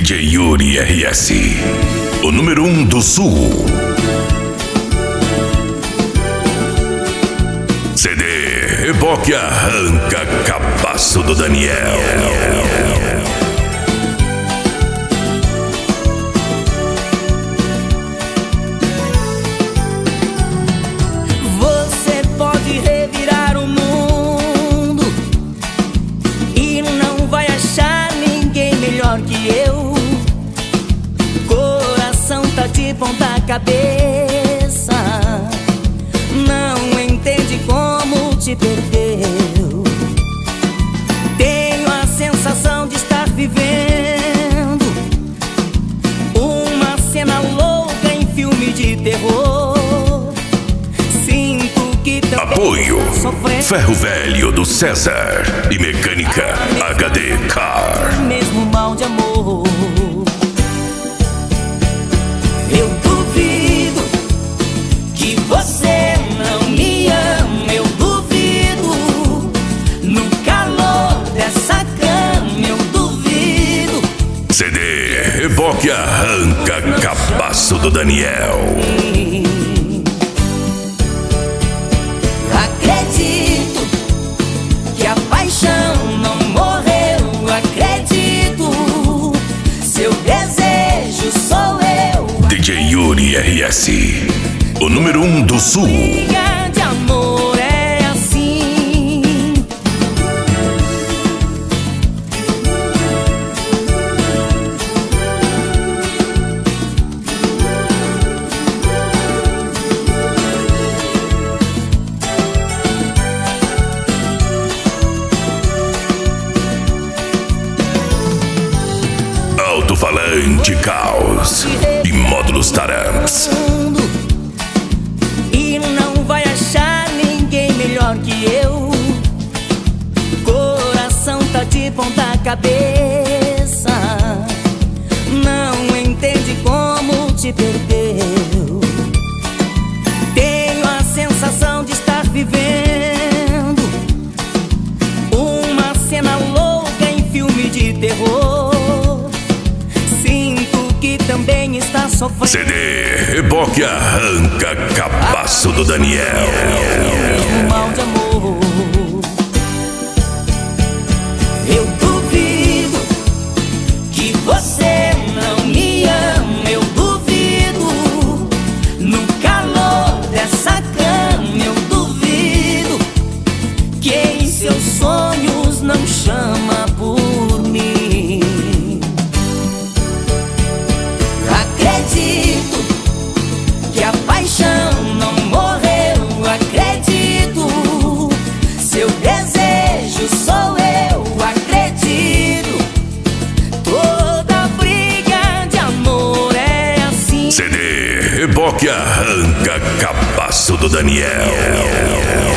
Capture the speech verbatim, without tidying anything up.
J Yuri R S, o número um do sul. C D Reboque Arranca Cabaço do Daniel. Você pode revirar o mundo e não vai achar ninguém melhor que eu. Coração tá de ponta cabeça, não entende como te perdeu. Tenho a sensação de estar vivendo uma cena louca em filme de terror. Sinto que também Apoio sofrendo. Ferro Velho do César e Mecânica H D Car. Mesmo mal de amor. Eu duvido que você não me ama. Eu duvido, no calor dessa cama. Eu duvido. C D Reboque Arranca Cabaço do Daniel. Acredito que a paixão não morreu. Acredito, seu desejo sou eu. D J Yuri R S, o número um do sul. Briga de amor é assim. Alto-falante Caos e módulos Taramps. E não vai achar ninguém melhor que eu. Coração tá de ponta cabeça, não entende como te perdeu. Tenho a sensação de estar vivendo uma cena louca em filme de terror. Sinto que também está sofrendo. C D Reboque Arranca Cabaço do Daniel. Mesmo mal de amor. Eu duvido que você não me ama. Eu duvido, no calor dessa cama. Eu duvido que em seus sonhos não chama por mim. Acredito que a paixão não morreu. Acredito, seu desejo sou eu. Acredito, toda briga de amor é assim. C D Reboque Arranca Cabaço do Daniel.